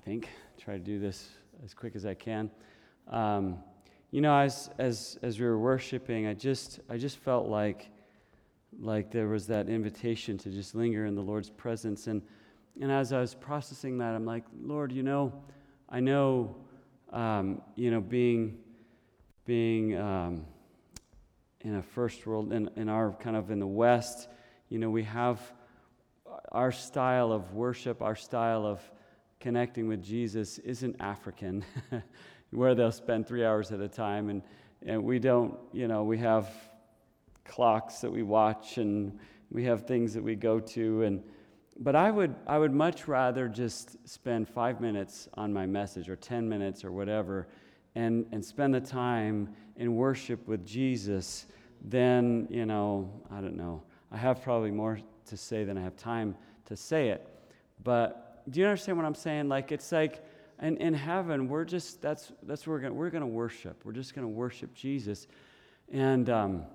think. Try to do this as quick as I can. As we were worshiping, I just felt like there was that invitation to just linger in the Lord's presence. And as I was processing that, I'm like, Lord, I know, being in a first world, in our kind of in the West, we have our style of worship, our style of connecting with Jesus isn't African, where they'll spend 3 hours at a time, and we don't, we have clocks that we watch, and we have things that we go to, but I would much rather just spend 5 minutes on my message, or 10 minutes, or whatever, and spend the time in worship with Jesus than, I don't know. I have probably more to say than I have time to say it, but do you understand what I'm saying? Like, it's like, in heaven, we're just, that's where we're gonna worship. We're just gonna worship Jesus. And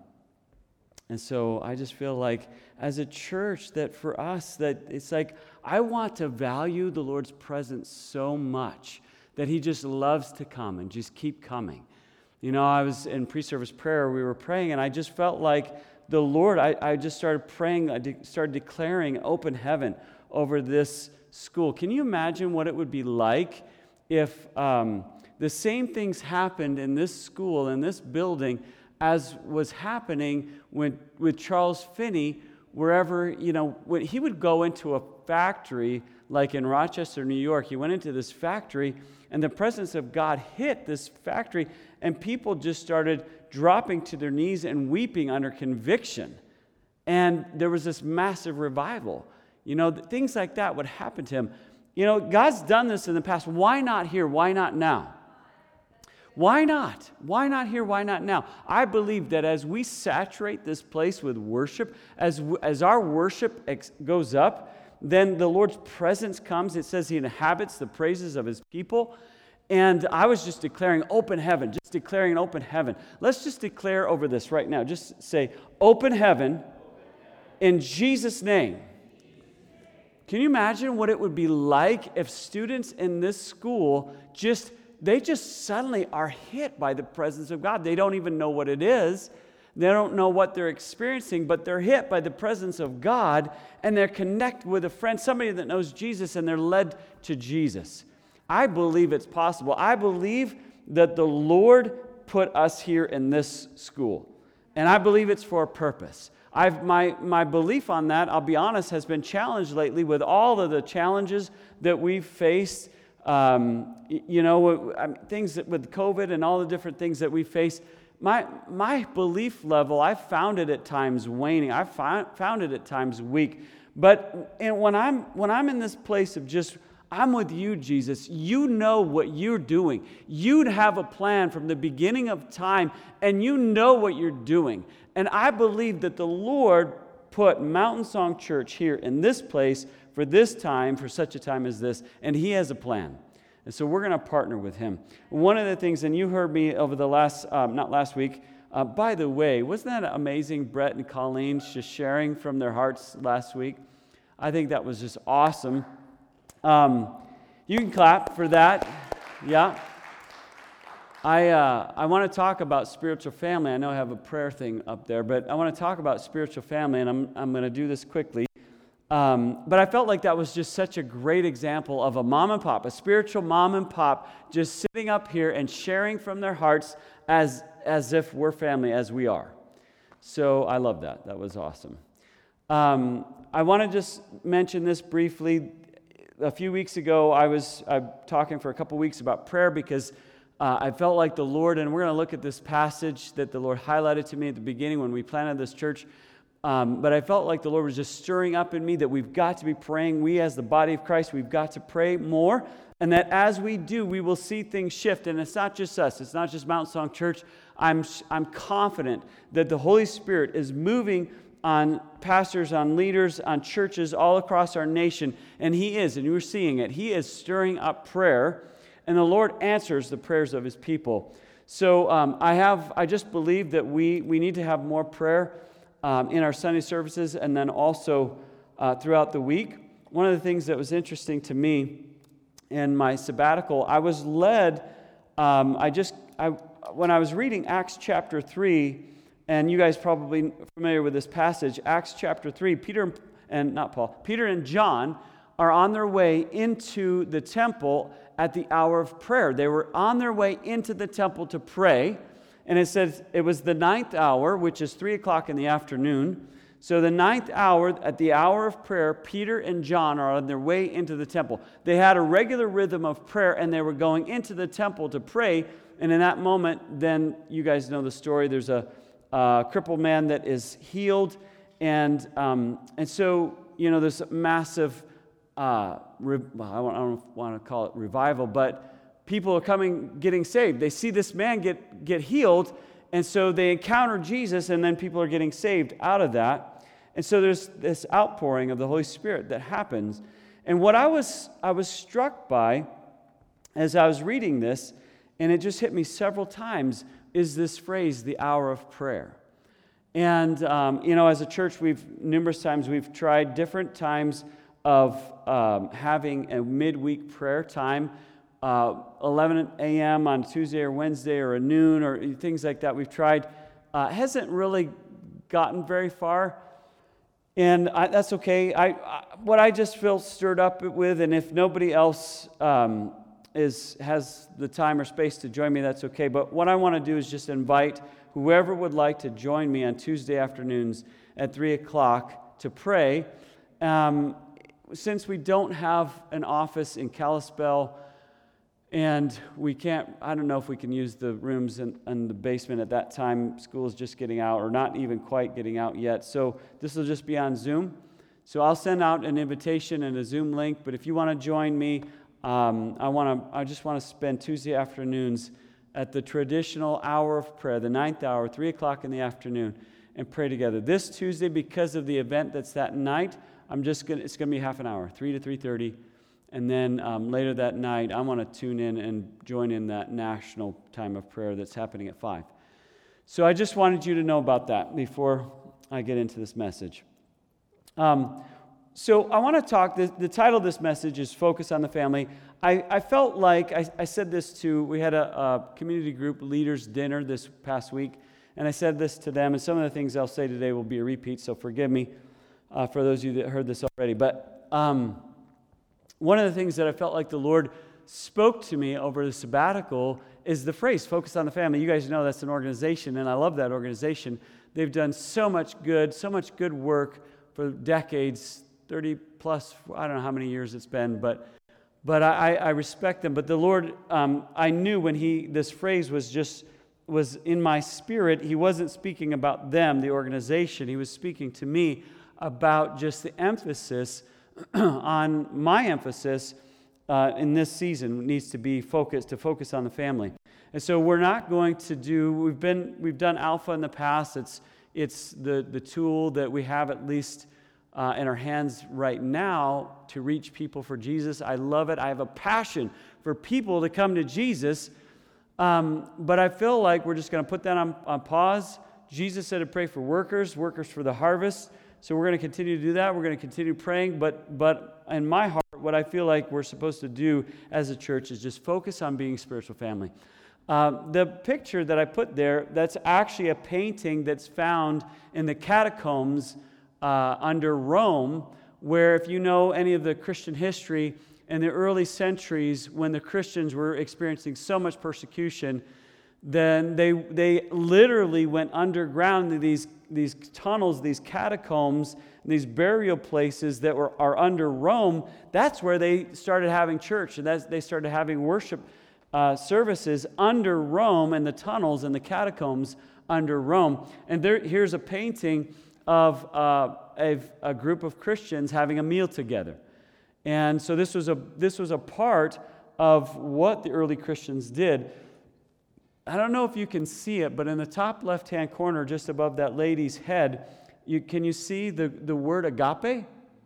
so I just feel like, as a church, that for us, that it's like, I want to value the Lord's presence so much that He just loves to come and just keep coming. I was in pre-service prayer, we were praying, and I just felt like the Lord, I just started praying, started declaring open heaven over this school. Can you imagine what it would be like if the same things happened in this school, in this building, as was happening with Charles Finney, wherever, when he would go into a factory, like in Rochester, New York, he went into this factory, and the presence of God hit this factory, and people just started dropping to their knees and weeping under conviction. And there was this massive revival. Things like that would happen to him. God's done this in the past. Why not here? Why not now? Why not? Why not here? Why not now? I believe that as we saturate this place with worship, as our worship goes up, then the Lord's presence comes. It says He inhabits the praises of His people. And I was just declaring open heaven, just declaring an open heaven. Let's just declare over this right now. Just say, open heaven in Jesus' name. Can you imagine what it would be like if students in this school they just suddenly are hit by the presence of God? They don't even know what it is. They don't know what they're experiencing, but they're hit by the presence of God, and they're connected with a friend, somebody that knows Jesus, and they're led to Jesus. I believe it's possible. I believe that the Lord put us here in this school, and I believe it's for a purpose. My belief on that, I'll be honest, has been challenged lately with all of the challenges that we've faced, things with COVID and all the different things that we face. My belief level, I've found it at times waning. I've found it at times weak. But when I'm in this place of just, I'm with you, Jesus. You know what you're doing. You'd have a plan from the beginning of time, and you know what you're doing. And I believe that the Lord put Mountain Song Church here in this place for this time, for such a time as this, and He has a plan. And so we're going to partner with Him. One of the things, and you heard me over the not last week, by the way, wasn't that amazing, Brett and Colleen just sharing from their hearts last week? I think that was just awesome. You can clap for that. Yeah. I want to talk about spiritual family. I know I have a prayer thing up there, but I want to talk about spiritual family, and I'm going to do this quickly. But I felt like that was just such a great example of a mom and pop, a spiritual mom and pop, just sitting up here and sharing from their hearts as if we're family, as we are. So I love that. That was awesome. I want to just mention this briefly. A few weeks ago, I was talking for a couple weeks about prayer because I felt like the Lord, and we're going to look at this passage that the Lord highlighted to me at the beginning when we planted this church. But I felt like the Lord was just stirring up in me that we've got to be praying. We as the body of Christ, we've got to pray more. And that as we do, we will see things shift. And it's not just us. It's not just Mountain Song Church. I'm confident that the Holy Spirit is moving on pastors, on leaders, on churches all across our nation. And He is, and you're seeing it. He is stirring up prayer. And the Lord answers the prayers of His people. So I just believe that we need to have more prayer in our Sunday services, and then also throughout the week. One of the things that was interesting to me in my sabbatical, I was led, when I was reading Acts chapter 3, and you guys probably familiar with this passage, Acts chapter 3, Peter and John are on their way into the temple at the hour of prayer. They were on their way into the temple to pray, and it says it was the 9th hour, which is 3 o'clock in the afternoon. So the 9th hour, at the hour of prayer, Peter and John are on their way into the temple. They had a regular rhythm of prayer, and they were going into the temple to pray. And in that moment, then you guys know the story. There's a crippled man that is healed, and so there's a massive. I don't want to call it revival, but people are getting saved. They see this man get healed, and so they encounter Jesus, and then people are getting saved out of that. And so there's this outpouring of the Holy Spirit that happens. And what I was struck by as I was reading this, and it just hit me several times, is this phrase, the hour of prayer. And, as a church, numerous times we've tried different times of having a midweek prayer time, 11 a.m. on Tuesday or Wednesday, or a noon, or things like that. We've tried. Hasn't really gotten very far. And that's okay. What I just feel stirred up with, and if nobody else has the time or space to join me, that's okay. But what I want to do is just invite whoever would like to join me on Tuesday afternoons at 3 o'clock to pray. Since we don't have an office in Kalispell, and we can't, I don't know if we can use the rooms in the basement at that time. School is just getting out, or not even quite getting out yet. So this will just be on Zoom. So I'll send out an invitation and a Zoom link. But if you want to join me, I just want to spend Tuesday afternoons at the traditional hour of prayer, the 9th hour, 3 o'clock in the afternoon, and pray together. This Tuesday, because of the event that's that night, it's going to be half an hour, 3 to 3:30. And then later that night, I want to tune in and join in that national time of prayer that's happening at 5. So I just wanted you to know about that before I get into this message. So I want to talk, the title of this message is Focus on the Family. I felt like, I said this we had a community group leaders dinner this past week, and I said this to them, and some of the things I'll say today will be a repeat, so forgive me for those of you that heard this already. But one of the things that I felt like the Lord spoke to me over the sabbatical is the phrase, Focus on the Family. You guys know that's an organization, and I love that organization. They've done so much good work for decades, 30 plus, I don't know how many years it's been, but I respect them. But the Lord, I knew when this phrase was in my spirit, He wasn't speaking about them, the organization. He was speaking to me about just the emphasis on my emphasis in this season needs to be focus on the family. And so we're not going to do, we've done Alpha in the past. It's the tool that we have at least in our hands right now to reach people for Jesus. I love it. I have a passion for people to come to Jesus, but I feel like we're just going to put that on pause. Jesus said to pray for workers for the harvest. So we're going to continue to do that. We're going to continue praying, but in my heart, what I feel like we're supposed to do as a church is just focus on being a spiritual family. The picture that I put there, that's actually a painting that's found in the catacombs under Rome, where if you know any of the Christian history, in the early centuries when the Christians were experiencing so much persecution, then they literally went underground into these tunnels, these catacombs, these burial places that are under Rome. That's where they started having church, and they started having worship services under Rome, and the tunnels and the catacombs under Rome. And here's a painting of a group of Christians having a meal together. And so this was a part of what the early Christians did. I don't know if you can see it, but in the top left-hand corner, just above that lady's head, can you see the word agape?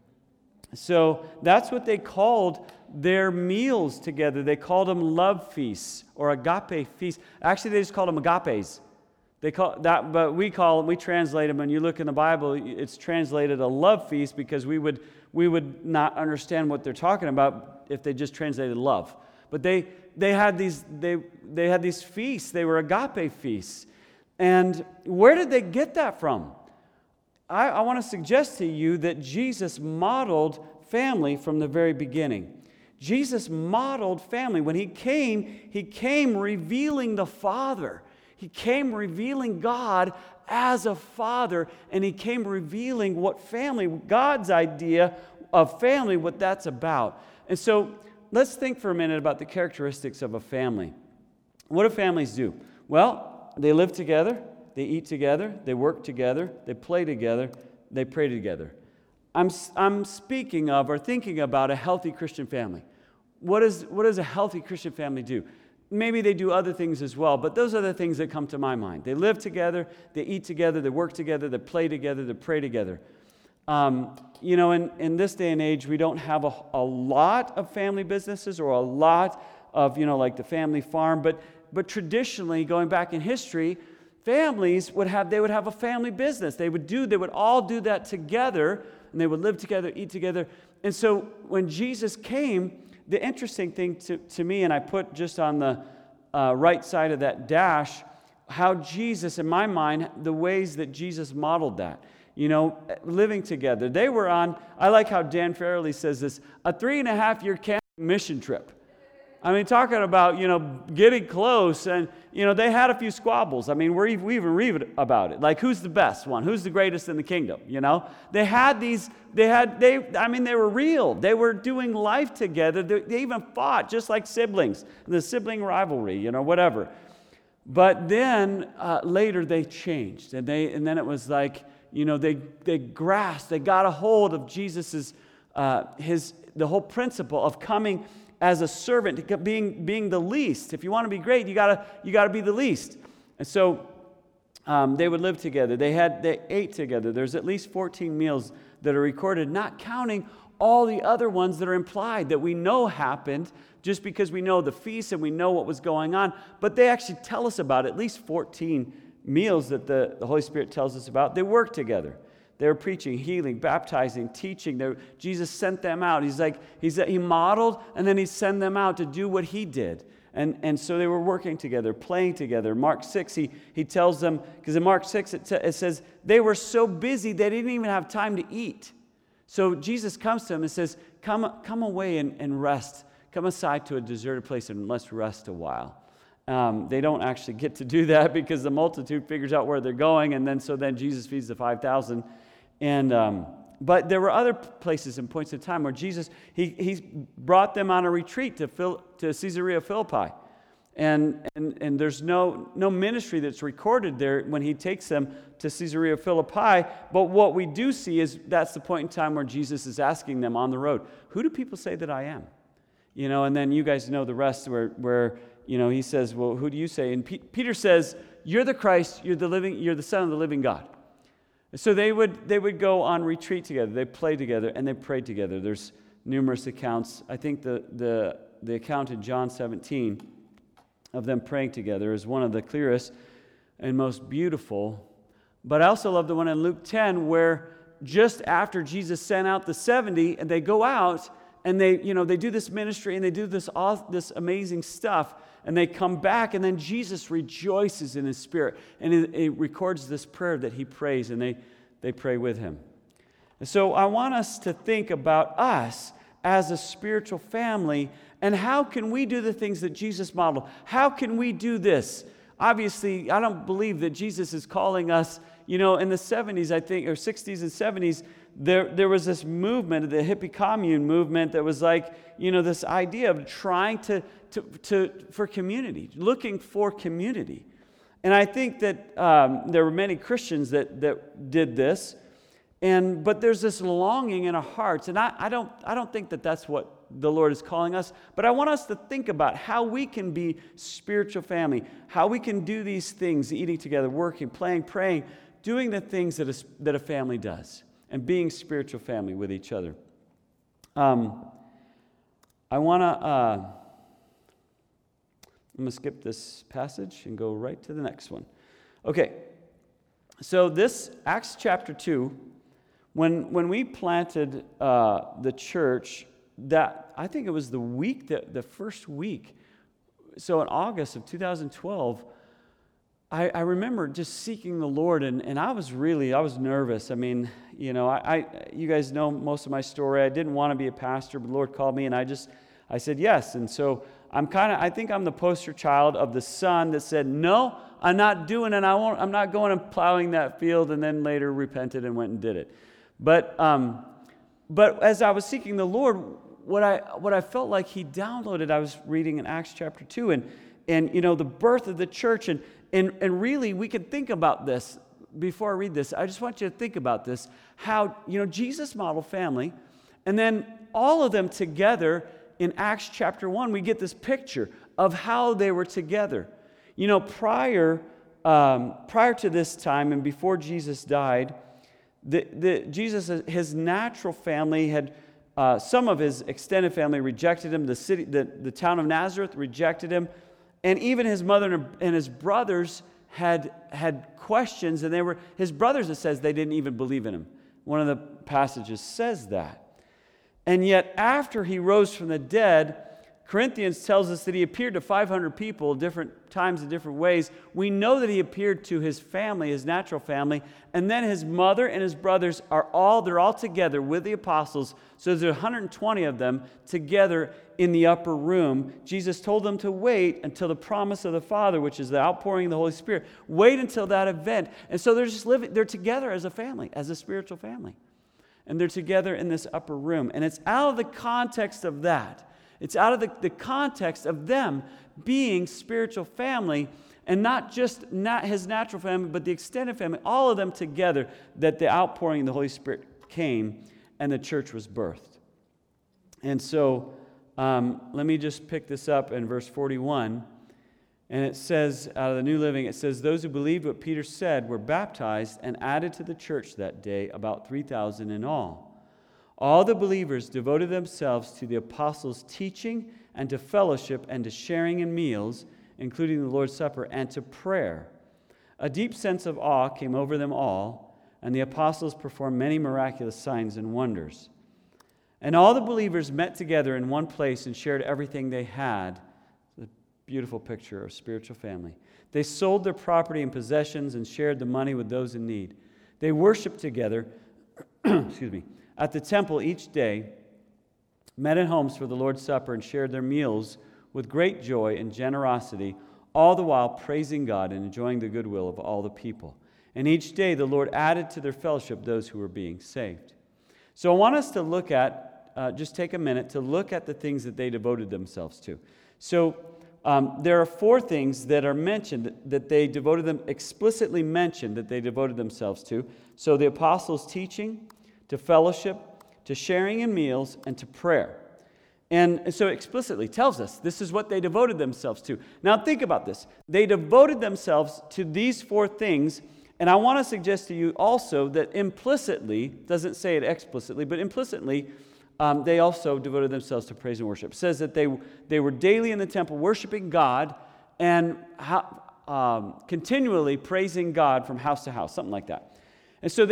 So that's what they called their meals together. They called them love feasts or agape feasts. Actually, they just called them agapes. They call that, but we translate them. When you look in the Bible, it's translated a love feast because we would would not understand what they're talking about if they just translated love. But they had these feasts. They were agape feasts. And where did they get that from? I want to suggest to you that Jesus modeled family from the very beginning. Jesus modeled family. When he came revealing the Father. He came revealing God as a father, and he came revealing what family, God's idea of family, what that's about. And so let's think for a minute about the characteristics of a family. What do families do? Well, they live together, they eat together, they work together, they play together, they pray together. I'm speaking of or thinking about a healthy Christian family. What does a healthy Christian family do? Maybe they do other things as well, but those are the things that come to my mind. They live together, they eat together, they work together, they play together, they pray together. In this day and age, we don't have a lot of family businesses or a lot of, like the family farm, but traditionally, going back in history, families would have a family business. They would all do that together, and they would live together, eat together. And so when Jesus came, the interesting thing to me, and I put just on the right side of that dash, how Jesus, in my mind, the ways that Jesus modeled that. Living together. They were on, I like how Dan Farrelly says this, a 3.5-year camping mission trip. I mean, talking about, getting close, and, they had a few squabbles. I mean, we even read about it. Like, who's the best one? Who's the greatest in the kingdom, They were real. They were doing life together. They even fought, just like siblings, the sibling rivalry, whatever. But then, later, they changed, and then it was like, they grasped, they got a hold of Jesus's, the whole principle of coming as a servant, being the least. If you want to be great, you gotta be the least. And so they would live together. They ate together. There's at least 14 meals that are recorded, not counting all the other ones that are implied that we know happened just because we know the feast and we know what was going on. But they actually tell us about at least 14 meals that the Holy Spirit tells us about. They work together. They were preaching, healing, baptizing, teaching. Jesus sent them out. He modeled, and then he sent them out to do what he did. And so they were working together, playing together. Mark 6, he tells them, because in Mark 6 it says, they were so busy they didn't even have time to eat. So Jesus comes to them and says, come away and rest. Come aside to a deserted place and let's rest a while. They don't actually get to do that because the multitude figures out where they're going, and then Jesus feeds the 5,000. But there were other places and points in time where Jesus, he brought them on a retreat to Caesarea Philippi. And there's no ministry that's recorded there when he takes them to Caesarea Philippi. But what we do see is that's the point in time where Jesus is asking them on the road, who do people say that I am? And then you guys know the rest where he says, well, who do you say? And Peter says, you're the Christ, you're the Son of the living God. So they would go on retreat together, they played together, and they prayed together. There's numerous accounts. I think the account in John 17 of them praying together is one of the clearest and most beautiful. But I also love the one in Luke 10 where just after Jesus sent out the 70, and they go out and they do this ministry and they do this amazing stuff, and they come back, and then Jesus rejoices in his spirit, and he records this prayer that he prays, and they pray with him. And so I want us to think about us as a spiritual family, and how can we do the things that Jesus modeled? How can we do this? Obviously, I don't believe that Jesus is calling us, in the 70s, I think, or 60s and 70s, there was this movement, the hippie commune movement, that was like, this idea of trying for community, looking for community. And I think that there were many Christians that did this, but there's this longing in our hearts, and I don't think that that's what the Lord is calling us, but I want us to think about how we can be spiritual family, how we can do these things, eating together, working, playing, praying, doing the things that a family does, and being spiritual family with each other. I'm going to skip this passage and go right to the next one. Okay, so this Acts chapter 2, When we planted the church, that I think it was the first week. So in August of 2012, I remember just seeking the Lord, and I was nervous. I mean, you guys know most of my story. I didn't want to be a pastor, but the Lord called me, and I said yes. And so I think I'm the poster child of the son that said, no, I'm not doing it. I'm not going and plowing that field, and then later repented and went and did it. But as I was seeking the Lord, what I felt like He downloaded, I was reading in Acts chapter 2, and the birth of the church, and really we can think about this. Before I read this, I just want you to think about this, how Jesus modeled family, and then all of them together in Acts chapter 1, we get this picture of how they were together. Prior to this time and before Jesus died, his natural family had, some of his extended family rejected him. The town of Nazareth rejected him, and even his mother and his brothers had questions, and his brothers, it says, they didn't even believe in him. One of the passages says that. And yet, after he rose from the dead, Corinthians tells us that he appeared to 500 people different times in different ways. We know that he appeared to his family, his natural family, and then his mother and his brothers they're all together with the apostles. So there's 120 of them together in the upper room. Jesus told them to wait until the promise of the Father, which is the outpouring of the Holy Spirit. Wait until that event. And so they're together as a family, as a spiritual family. And they're together in this upper room. And it's out of the context of that. It's out of the context of them being spiritual family, and not his natural family, but the extended family, all of them together, that the outpouring of the Holy Spirit came and the church was birthed. And so let me just pick this up in verse 41. And it says, out of the New Living, it says, those who believed what Peter said were baptized and added to the church that day, about 3,000 in all. All the believers devoted themselves to the apostles' teaching and to fellowship and to sharing in meals, including the Lord's Supper, and to prayer. A deep sense of awe came over them all, and the apostles performed many miraculous signs and wonders. And all the believers met together in one place and shared everything they had. A beautiful picture of spiritual family. They sold their property and possessions and shared the money with those in need. They worshiped together, at the temple each day, met in homes for the Lord's Supper, and shared their meals with great joy and generosity, all the while praising God and enjoying the goodwill of all the people. And each day the Lord added to their fellowship those who were being saved. So I want us to look at, just take a minute to look at the things that they devoted themselves to. So there are 4 things that are mentioned that they explicitly mentioned that they devoted themselves to. So the apostles' teaching, to fellowship, to sharing in meals, and to prayer. And so explicitly tells us this is what they devoted themselves to. Now think about this. They devoted themselves to these 4 things, and I want to suggest to you also that implicitly, doesn't say it explicitly, but implicitly, they also devoted themselves to praise and worship. It says that they were daily in the temple worshiping God and continually praising God from house to house, something like that. And so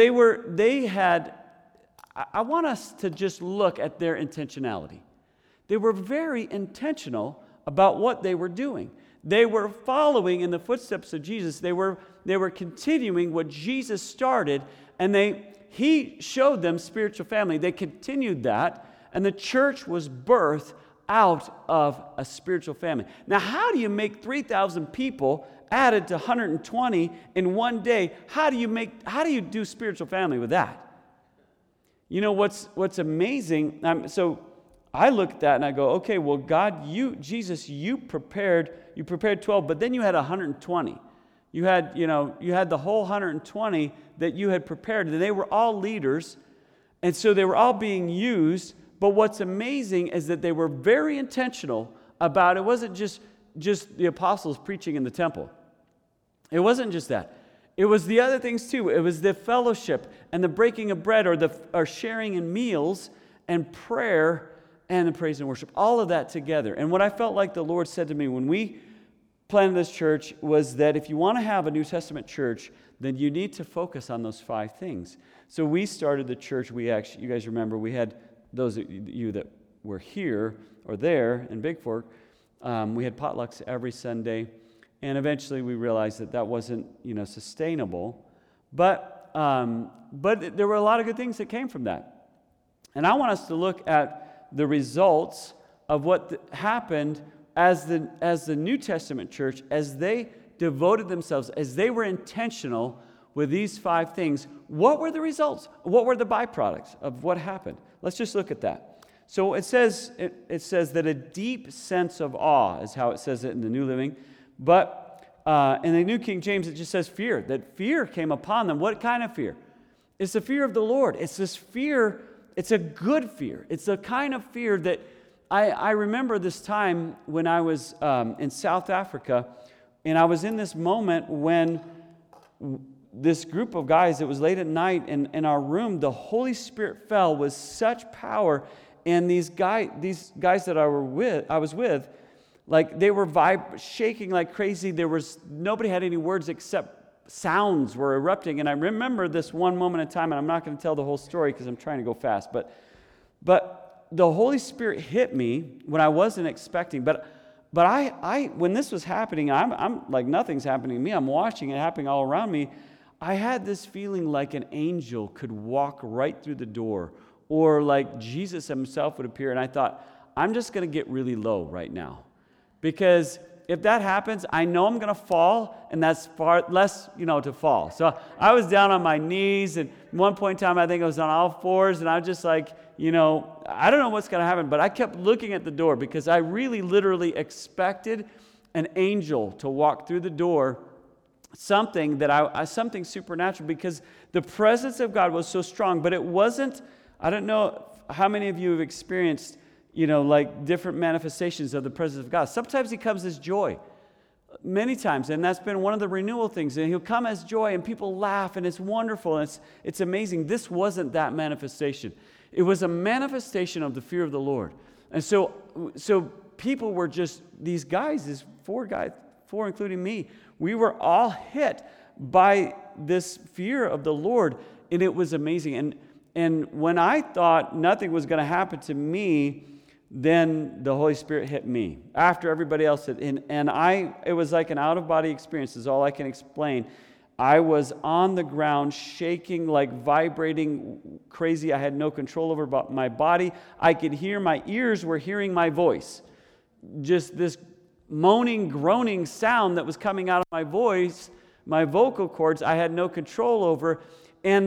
I want us to just look at their intentionality. They were very intentional about what they were doing. They were following in the footsteps of Jesus. They were continuing what Jesus started, and He showed them spiritual family. They continued that, and the church was birthed out of a spiritual family. Now, how do you make 3,000 people added to 120 in one day? How do you do spiritual family with that? You know what's amazing? So I look at that and I go, okay, well, God, Jesus, you prepared 12, but then you had 120. You had the whole 120 that you had prepared, and they were all leaders, and so they were all being used. But what's amazing is that they were very intentional about it. Wasn't just the apostles preaching in the temple. It wasn't just that. It was the other things too. It was the fellowship and the breaking of bread, or sharing in meals and prayer and the praise and worship. All of that together. And what I felt like the Lord said to me when we plan of this church was that if you want to have a New Testament church, then you need to focus on those 5 things. So we started the church. You guys remember, we had those of you that were here or there in Big Fork. We had potlucks every Sunday, and eventually we realized that wasn't, sustainable. But there were a lot of good things that came from that. And I want us to look at the results of what happened as the New Testament church, as they devoted themselves, as they were intentional with these 5 things. What were the results? What were the byproducts of what happened? Let's just look at that. So it says that a deep sense of awe is how it says it in the New Living. But in the New King James, it just says fear, that fear came upon them. What kind of fear? It's the fear of the Lord. It's this fear, it's a good fear. It's the kind of fear that I remember this time when I was in South Africa, and I was in this moment when this group of guys, it was late at night in our room, the Holy Spirit fell with such power, and these guys that I was with, like they were shaking like crazy. Nobody had any words except sounds were erupting. And I remember this one moment in time, and I'm not going to tell the whole story because I'm trying to go fast, but the Holy Spirit hit me when I wasn't expecting. But I when this was happening, I'm like, nothing's happening to me. I'm watching it happening all around me. I had this feeling like an angel could walk right through the door, or like Jesus himself would appear. And I thought, I'm just going to get really low right now, because if that happens, I know I'm going to fall, and that's far less, to fall. So I was down on my knees, and at one point in time, I think I was on all fours, and I was just like, I don't know what's going to happen, but I kept looking at the door because I really literally expected an angel to walk through the door, something supernatural, because the presence of God was so strong. But it wasn't, I don't know how many of you have experienced, like different manifestations of the presence of God. Sometimes he comes as joy, many times, and that's been one of the renewal things. And he'll come as joy, and people laugh, and it's wonderful, and it's amazing. This wasn't that manifestation. It was a manifestation of the fear of the Lord. And so people were just, these guys, these 4 including me, we were all hit by this fear of the Lord, and it was amazing. And when I thought nothing was going to happen to me, then the Holy Spirit hit me after everybody else did. It was like an out-of-body experience is all I can explain. I was on the ground, shaking, like vibrating crazy. I had no control over my body. I could hear, my ears were hearing my voice. Just this moaning, groaning sound that was coming out of my voice, my vocal cords, I had no control over. And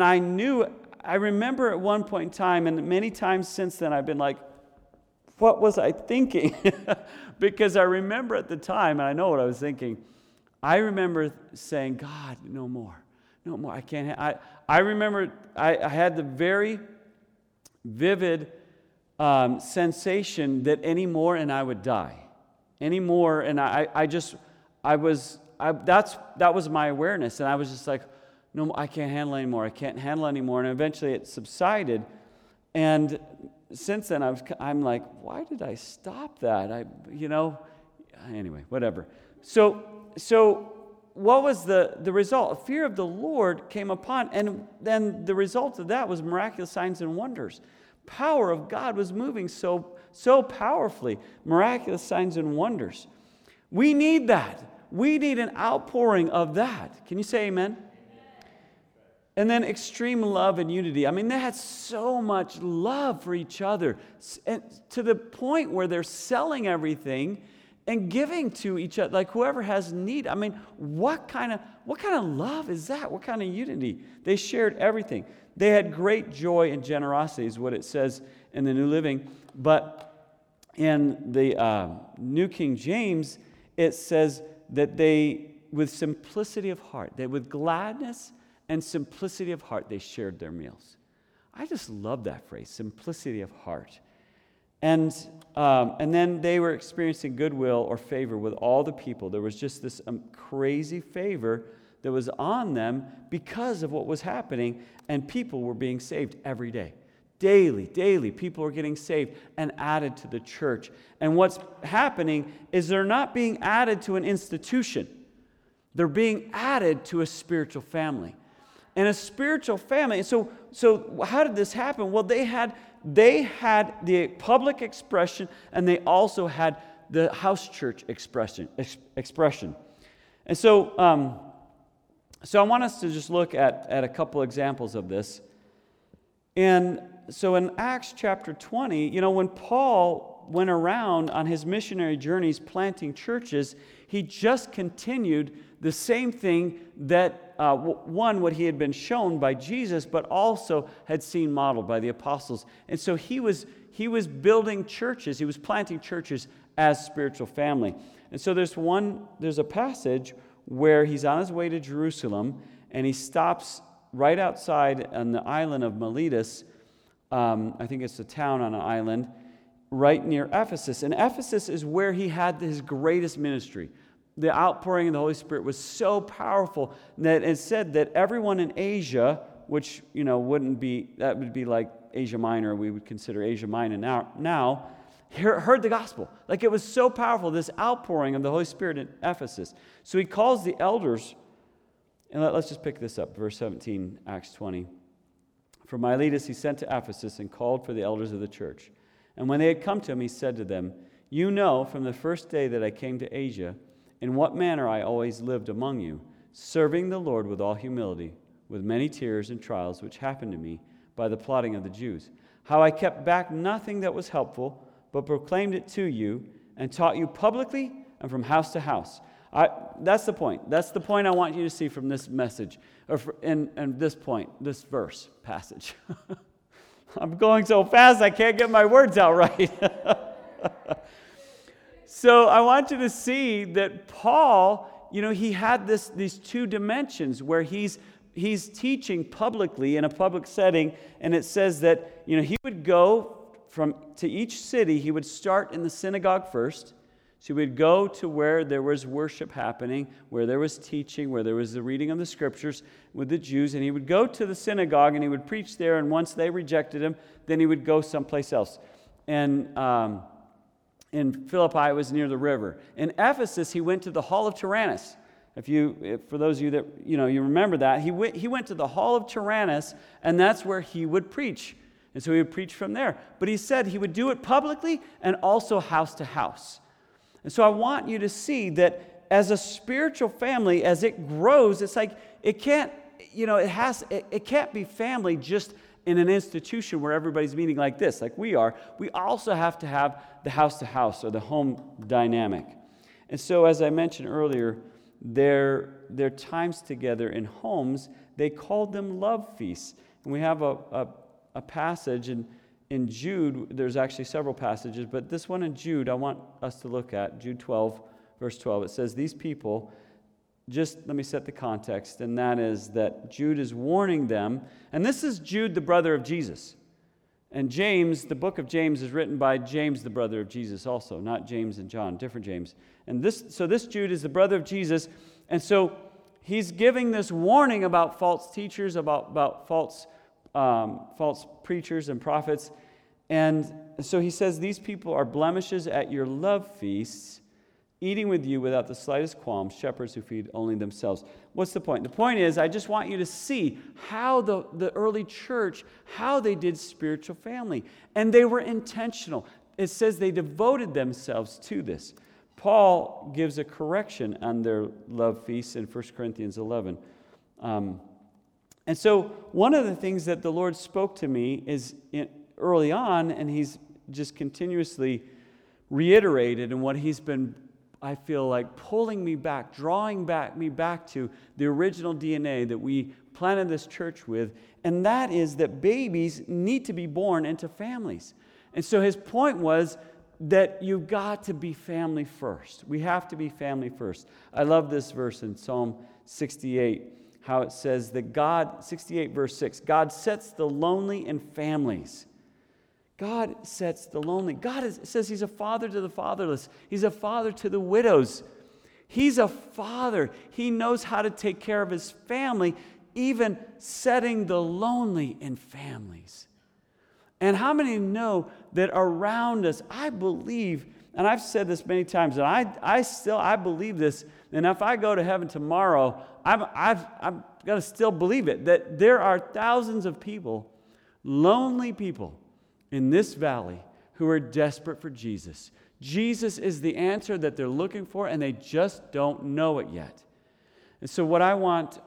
I remember at one point in time, and many times since then, I've been like, what was I thinking? Because I remember at the time, and I know what I was thinking, I remember saying, God, no more. I can't. I remember I had the very vivid sensation that any more and I would die. Any more, and that was my awareness, and I was just like, no, I can't handle anymore. I can't handle anymore. And eventually it subsided, and since then I'm like, why did I stop that? Anyway, whatever. So what was the result? Fear of the Lord came upon, and then the result of that was miraculous signs and wonders. Power of God was moving so powerfully. Miraculous signs and wonders. We need that. We need an outpouring of that. Can you say amen? And then extreme love and unity. I mean, they had so much love for each other, and to the point where they're selling everything and giving to each other, like whoever has need. I mean, what kind of love is that? What kind of unity? They shared everything. They had great joy and generosity, is what it says in the New Living. But in the New King James, it says that they, with simplicity of heart, with gladness and simplicity of heart, they shared their meals. I just love that phrase, simplicity of heart. And then they were experiencing goodwill or favor with all the people. There was just this crazy favor that was on them because of what was happening, and people were being saved every day. Daily, people are getting saved and added to the church. And what's happening is they're not being added to an institution. They're being added to a spiritual family. And a spiritual family, so how did this happen? Well, they had the public expression, and they also had the house church expression. And so I want us to just look at a couple examples of this. And so in Acts chapter 20, when Paul went around on his missionary journeys planting churches, he just continued the same thing that, what he had been shown by Jesus, but also had seen modeled by the apostles. And so he was building churches, he was planting churches as spiritual family. And so there's a passage where he's on his way to Jerusalem, and he stops right outside on the island of Miletus. I think it's a town on an island right near Ephesus. And Ephesus is where he had his greatest ministry. The outpouring of the Holy Spirit was so powerful that it said that everyone in Asia, which would be like Asia Minor, we would consider Asia Minor now, heard the gospel. Like, it was so powerful, this outpouring of the Holy Spirit in Ephesus. So he calls the elders, and let's just pick this up, verse 17, Acts 20. From Miletus he sent to Ephesus and called for the elders of the church. And when they had come to him, he said to them, "You know from the first day that I came to Asia, in what manner I always lived among you, serving the Lord with all humility, with many tears and trials which happened to me by the plotting of the Jews. How I kept back nothing that was helpful, but proclaimed it to you and taught you publicly and from house to house." That's the point. That's the point I want you to see from this message, and this point, this verse passage. I'm going so fast I can't get my words out right. So I want you to see that Paul, he had these two dimensions where he's teaching publicly in a public setting, and it says that he would go to each city. He would start in the synagogue first. So he would go to where there was worship happening, where there was teaching, where there was the reading of the scriptures with the Jews, and he would go to the synagogue and he would preach there, and once they rejected him, then he would go someplace else. And in Philippi, it was near the river. In Ephesus, he went to the Hall of Tyrannus. For those of you that you remember that, he went to the Hall of Tyrannus, and that's where he would preach. And so he would preach from there. But he said he would do it publicly and also house to house. And so I want you to see that as a spiritual family, as it grows, it's like it can't be family just in an institution where everybody's meeting like this, like we are. We also have to have the house to house or the home dynamic. And so, as I mentioned earlier, their times together in homes, they called them love feasts. And we have a passage in Jude. There's actually several passages, but this one in Jude I want us to look at, Jude 12, verse 12. It says, these people, just let me set the context, and that is that Jude is warning them, and this is Jude, the brother of Jesus. And James, the book of James, is written by James, the brother of Jesus also, not James and John, different James. And this Jude is the brother of Jesus, and so he's giving this warning about false teachers, about false preachers and prophets. And so he says, these people are blemishes at your love feasts, eating with you without the slightest qualms, shepherds who feed only themselves. What's the point? The point is, I just want you to see how the early church, how they did spiritual family. And they were intentional. It says they devoted themselves to this. Paul gives a correction on their love feasts in 1 Corinthians 11. And so one of the things that the Lord spoke to me is early on, and he's just continuously reiterated, and what he's been, I feel like, pulling me back, drawing me back to the original DNA that we planted this church with, and that is that babies need to be born into families. And so his point was that you've got to be family first. We have to be family first. I love this verse in Psalm 68, how it says that God, 68 verse 6, God sets the lonely in families. God sets the lonely. Says he's a father to the fatherless. He's a father to the widows. He's a father. He knows how to take care of his family, even setting the lonely in families. And how many know that around us, I believe, and I've said this many times, and I believe this, and if I go to heaven tomorrow, I've got to still believe it, that there are thousands of people, lonely people in this valley who are desperate for Jesus. Jesus is the answer that they're looking for, and they just don't know it yet. And so what I want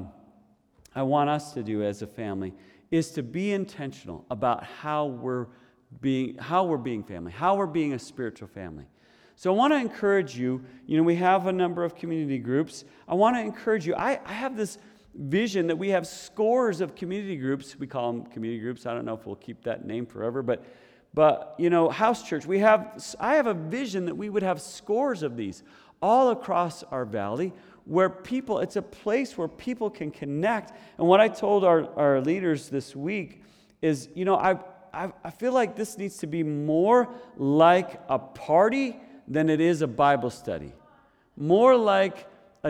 us to do as a family is to be intentional about how we're being family, how we're being a spiritual family. So I want to encourage you, we have a number of community groups. I want to encourage you. I have this vision that we have scores of community groups. We call them community groups. I don't know if we'll keep that name forever, but house church, I have a vision that we would have scores of these all across our valley where it's a place where people can connect. And what I told our leaders this week is, I feel like this needs to be more like a party than it is a Bible study. More like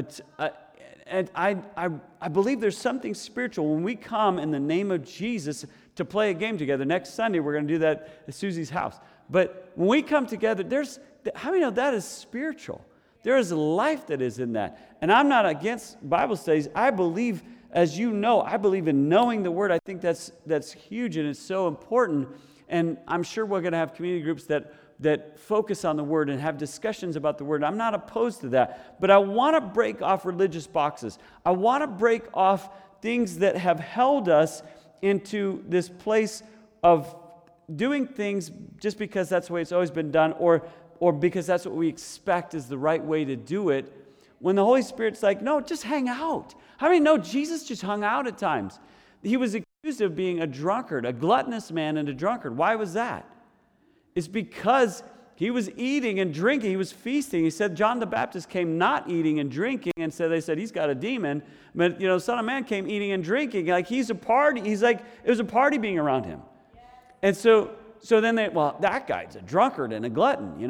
and I believe there's something spiritual when we come in the name of Jesus to play a game together. Next Sunday, we're going to do that at Susie's house. But when we come together, how many know that is spiritual? There is life that is in that. And I'm not against Bible studies. I believe, as you know, I believe in knowing the Word. I think that's huge and it's so important. And I'm sure we're going to have community groups that focus on the Word and have discussions about the Word. I'm not opposed to that. But I want to break off religious boxes. I want to break off things that have held us into this place of doing things just because that's the way it's always been done, or because that's what we expect is the right way to do it, when the Holy Spirit's like, no, just hang out. How many know Jesus just hung out at times? He was accused of being a drunkard, a gluttonous man and a drunkard. Why was that? It's because he was eating and drinking. He was feasting. He said John the Baptist came not eating and drinking, and so they said he's got a demon. But Son of Man came eating and drinking. Like he's a party. He's like, it was a party being around him. And so then that guy's a drunkard and a glutton,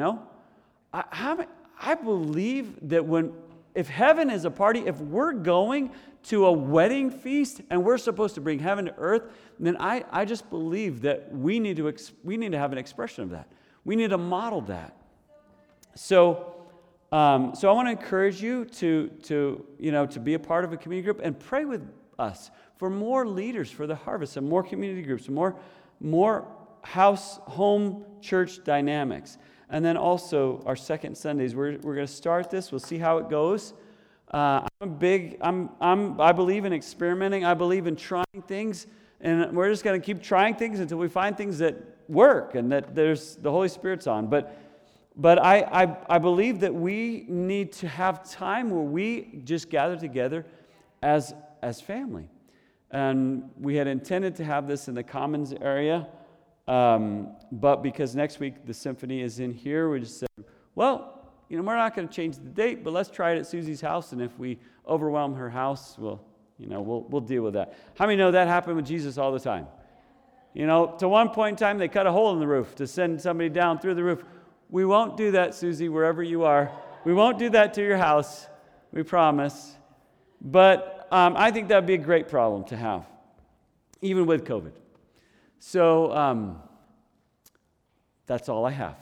I believe that if heaven is a party, if we're going to a wedding feast and we're supposed to bring heaven to earth, then I just believe that we need to have an expression of that. We need to model that. So I want to encourage you to be a part of a community group and pray with us for more leaders for the harvest and more community groups, more home church dynamics. And then also our second Sundays, we're going to start this. We'll see how it goes. I believe in experimenting. I believe in trying things, and we're just going to keep trying things until we find things that work and that there's the Holy Spirit's on. But I believe that we need to have time where we just gather together as family. And we had intended to have this in the Commons area, but because next week the symphony is in here, we just said, well, we're not going to change the date, but let's try it at Susie's house, and if we overwhelm her house, we'll deal with that. How many know that happened with Jesus all the time? To one point in time, they cut a hole in the roof to send somebody down through the roof. We won't do that, Susie, wherever you are. We won't do that to your house. We promise. But I think that would be a great problem to have, even with COVID. So that's all I have.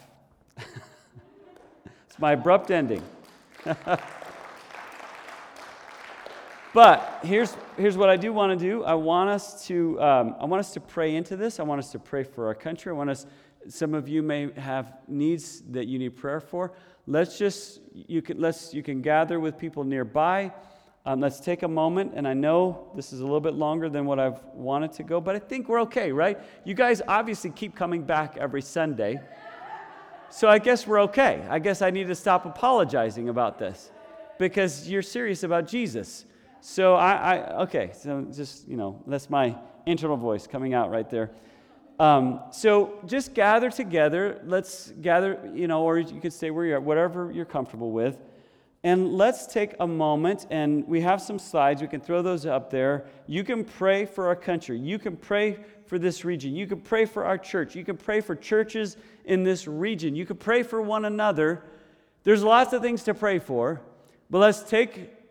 It's my abrupt ending. But here's what I do want to do. I want us to pray into this. I want us to pray for our country. Some of you may have needs that you need prayer for. You can gather with people nearby. Let's take a moment, and I know this is a little bit longer than what I've wanted to go, but I think we're okay, right? You guys obviously keep coming back every Sunday, so I guess we're okay. I guess I need to stop apologizing about this because you're serious about Jesus. So okay, so just, that's my internal voice coming out right there. So just gather together. Let's gather, or you could stay where you're at, whatever you're comfortable with. And let's take a moment, and we have some slides. We can throw those up there. You can pray for our country. You can pray for this region. You can pray for our church. You can pray for churches in this region. You can pray for one another. There's lots of things to pray for, but let's take